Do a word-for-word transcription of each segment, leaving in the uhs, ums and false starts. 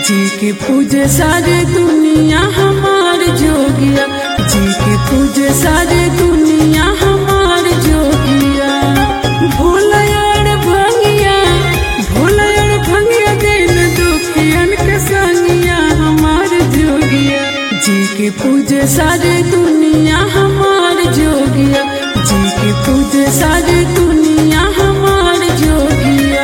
जी के पूजे सारे दुनिया हमार जोगिया, जी के पूजे सारे दुनिया हमार जोगिया। भोलयार भंगिया भोलयार भंगिया दिन दुखियन के संगिया हमार जोगिया। जी के पूजे सारे दुनिया हमार जोगिया, जी के पूजे सारे दुनिया हमार जोगिया।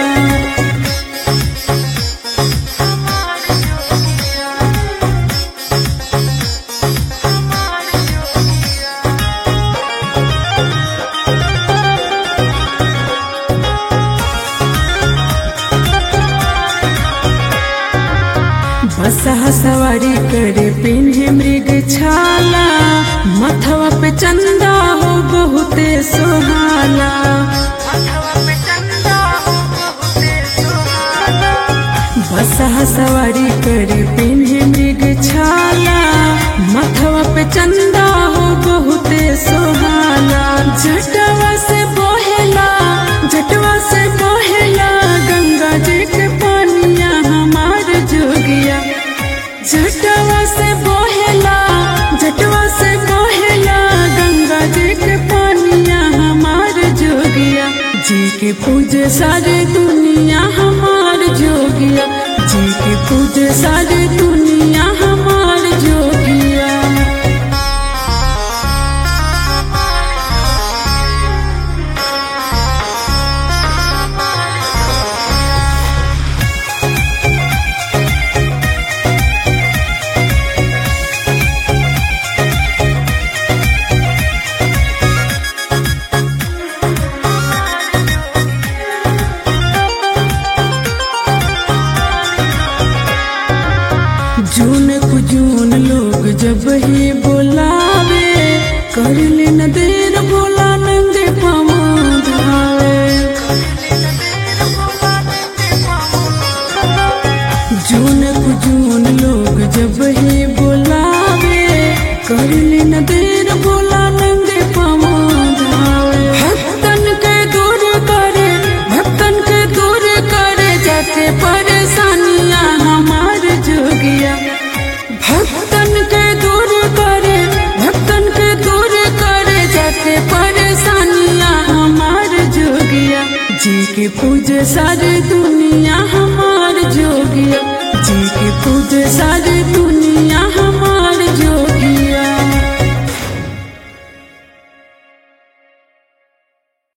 बसहा सवारी करे पिन्हे मृग छाला, मथवा पे चंदा हो बहुते सोहाला। बसहा सवारी करे पिन्हे मृग छाला, मथवा पे चंदा हो बहुते सोहाला। जटवा से बहेला जटवा से बहेला गंगा जी के पानिया हमार जोगिया। जटवा से बहेला जटवा से बहेला गंगा जी के पानिया हमार जोगिया। जी के पूजे सारे दुनिया हमार जोगिया, जी के पूजे सारे दुनिया हमार जोगिया। जून कुजून लोग जब ही बोलावे, कर लेना देर बोला नंगे पाँव धावे। जून कुजून लोग जब ही बोलावे, कर लेना देर बोला नंगे पाँव धावे। भक्तन के दूर करे भक्तन के दूर करे जाके परेशानियां हमार जोगिया। भक्तन के दूर करे भक्तन के दूर करे जाके परेशानियां हमार जोगिया। जी के पूजे सारे